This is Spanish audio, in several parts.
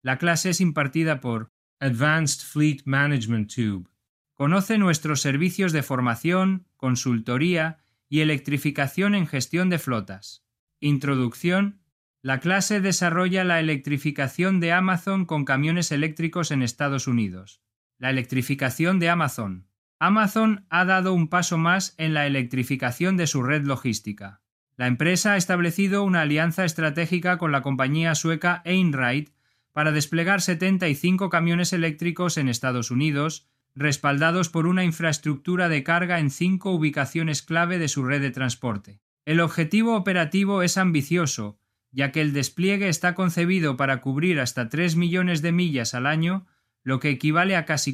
La clase es impartida por Advanced Fleet Management Tube. Conoce nuestros servicios de formación, consultoría y electrificación en gestión de flotas. Introducción. La clase desarrolla la electrificación de Amazon con camiones eléctricos en Estados Unidos. La electrificación de Amazon. Amazon ha dado un paso más en la electrificación de su red logística. La empresa ha establecido una alianza estratégica con la compañía sueca Einride para desplegar 75 camiones eléctricos en Estados Unidos, respaldados por una infraestructura de carga en 5 ubicaciones clave de su red de transporte. El objetivo operativo es ambicioso, ya que el despliegue está concebido para cubrir hasta 3 millones de millas al año, lo que equivale a casi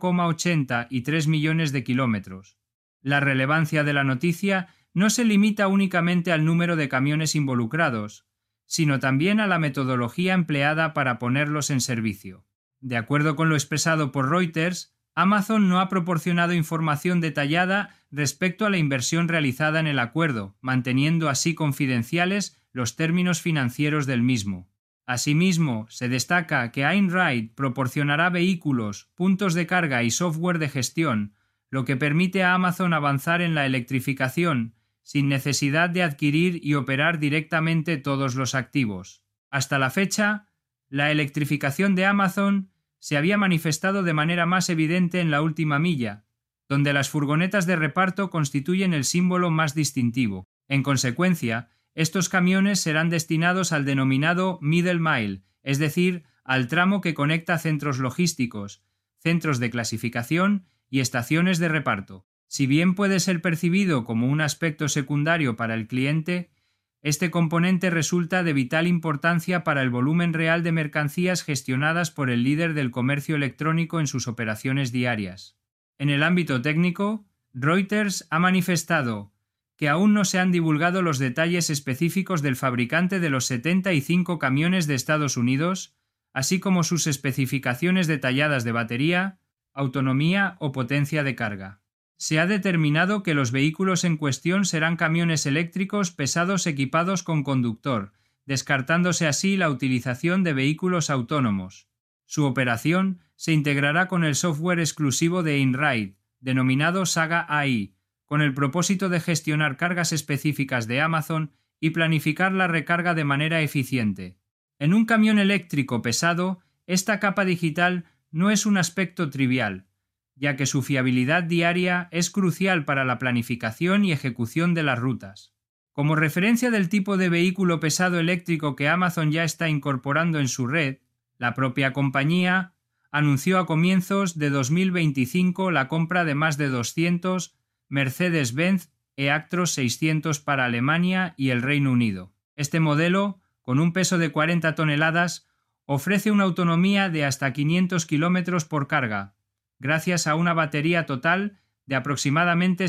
4,80 y 3 millones de kilómetros. La relevancia de la noticia no se limita únicamente al número de camiones involucrados, sino también a la metodología empleada para ponerlos en servicio. De acuerdo con lo expresado por Reuters, Amazon no ha proporcionado información detallada respecto a la inversión realizada en el acuerdo, manteniendo así confidenciales los términos financieros del mismo. Asimismo, se destaca que Einride proporcionará vehículos, puntos de carga y software de gestión, lo que permite a Amazon avanzar en la electrificación sin necesidad de adquirir y operar directamente todos los activos. Hasta la fecha, la electrificación de Amazon se había manifestado de manera más evidente en la última milla, donde las furgonetas de reparto constituyen el símbolo más distintivo. En consecuencia, estos camiones serán destinados al denominado Middle Mile, es decir, al tramo que conecta centros logísticos, centros de clasificación y estaciones de reparto. Si bien puede ser percibido como un aspecto secundario para el cliente, este componente resulta de vital importancia para el volumen real de mercancías gestionadas por el líder del comercio electrónico en sus operaciones diarias. En el ámbito técnico, Reuters ha manifestado que aún no se han divulgado los detalles específicos del fabricante de los 75 camiones de Estados Unidos, así como sus especificaciones detalladas de batería, autonomía o potencia de carga. Se ha determinado que los vehículos en cuestión serán camiones eléctricos pesados equipados con conductor, descartándose así la utilización de vehículos autónomos. Su operación se integrará con el software exclusivo de Einride, denominado Saga AI, con el propósito de gestionar cargas específicas de Amazon y planificar la recarga de manera eficiente. En un camión eléctrico pesado, esta capa digital no es un aspecto trivial, ya que su fiabilidad diaria es crucial para la planificación y ejecución de las rutas. Como referencia del tipo de vehículo pesado eléctrico que Amazon ya está incorporando en su red, la propia compañía anunció a comienzos de 2025 la compra de más de 200 Mercedes-Benz e-Actros 600 para Alemania y el Reino Unido. Este modelo, con un peso de 40 toneladas, ofrece una autonomía de hasta 500 km por carga, gracias a una batería total de aproximadamente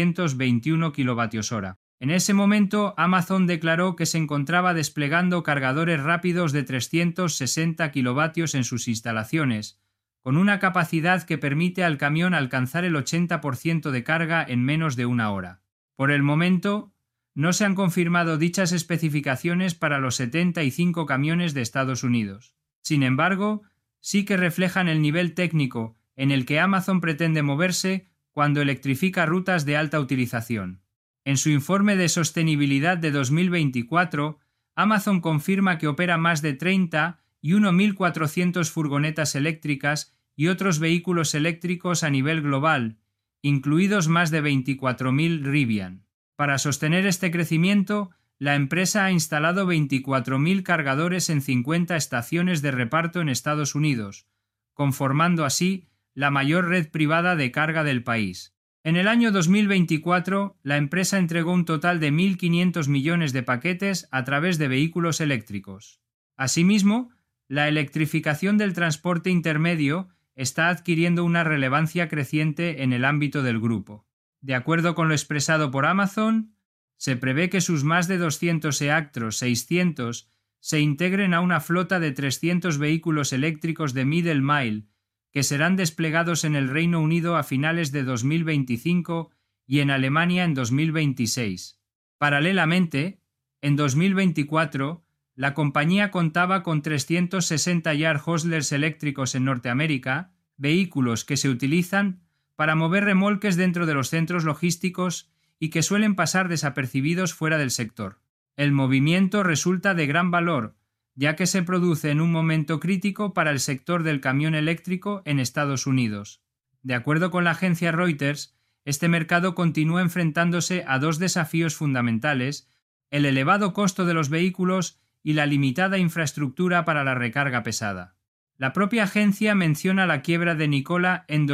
621 kWh. En ese momento, Amazon declaró que se encontraba desplegando cargadores rápidos de 360 kW en sus instalaciones, con una capacidad que permite al camión alcanzar el 80% de carga en menos de una hora. Por el momento, no se han confirmado dichas especificaciones para los 75 camiones de Estados Unidos. Sin embargo, sí que reflejan el nivel técnico en el que Amazon pretende moverse cuando electrifica rutas de alta utilización. En su informe de sostenibilidad de 2024, Amazon confirma que opera más de 30 y 1.400 furgonetas eléctricas y otros vehículos eléctricos a nivel global, incluidos más de 24.000 Rivian. Para sostener este crecimiento, la empresa ha instalado 24.000 cargadores en 50 estaciones de reparto en Estados Unidos, conformando así la mayor red privada de carga del país. En el año 2024, la empresa entregó un total de 1.500 millones de paquetes a través de vehículos eléctricos. Asimismo, la electrificación del transporte intermedio está adquiriendo una relevancia creciente en el ámbito del grupo. De acuerdo con lo expresado por Amazon, se prevé que sus más de 200 e-Actros 600 se integren a una flota de 300 vehículos eléctricos de Middle Mile, que serán desplegados en el Reino Unido a finales de 2025 y en Alemania en 2026. Paralelamente, en 2024, La compañía contaba con 360 Yard Hostlers eléctricos en Norteamérica, vehículos que se utilizan para mover remolques dentro de los centros logísticos y que suelen pasar desapercibidos fuera del sector. El movimiento resulta de gran valor, ya que se produce en un momento crítico para el sector del camión eléctrico en Estados Unidos. De acuerdo con la agencia Reuters, este mercado continúa enfrentándose a dos desafíos fundamentales: el elevado costo de los vehículos y la limitada infraestructura para la recarga pesada. La propia agencia menciona la quiebra de Nikola en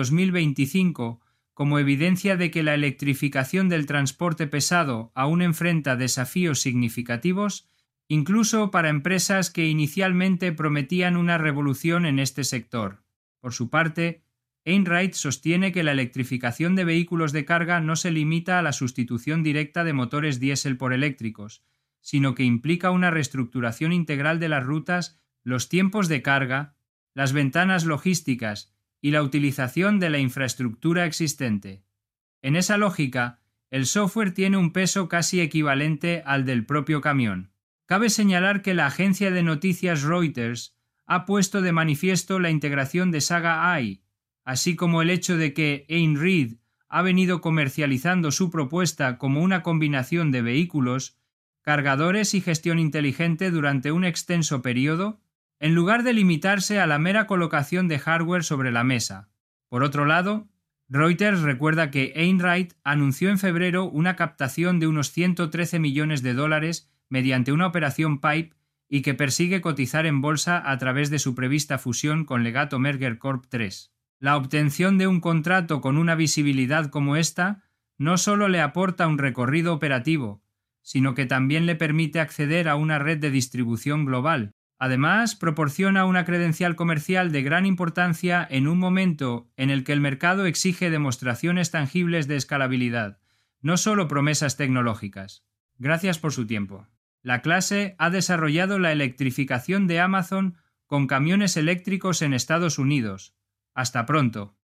2025 como evidencia de que la electrificación del transporte pesado aún enfrenta desafíos significativos, incluso para empresas que inicialmente prometían una revolución en este sector. Por su parte, Einride sostiene que la electrificación de vehículos de carga no se limita a la sustitución directa de motores diésel por eléctricos, sino que implica una reestructuración integral de las rutas, los tiempos de carga, las ventanas logísticas y la utilización de la infraestructura existente. En esa lógica, el software tiene un peso casi equivalente al del propio camión. Cabe señalar que la agencia de noticias Reuters ha puesto de manifiesto la integración de Saga AI, así como el hecho de que Einride ha venido comercializando su propuesta como una combinación de vehículos, cargadores y gestión inteligente durante un extenso periodo, en lugar de limitarse a la mera colocación de hardware sobre la mesa. Por otro lado, Reuters recuerda que Einride anunció en febrero una captación de unos $113 millones mediante una operación PIPE y que persigue cotizar en bolsa a través de su prevista fusión con Legato Merger Corp. 3. La obtención de un contrato con una visibilidad como esta no solo le aporta un recorrido operativo, sino que también le permite acceder a una red de distribución global. Además, proporciona una credencial comercial de gran importancia en un momento en el que el mercado exige demostraciones tangibles de escalabilidad, no solo promesas tecnológicas. Gracias por su tiempo. La clase ha desarrollado la electrificación de Amazon con camiones eléctricos en Estados Unidos. Hasta pronto.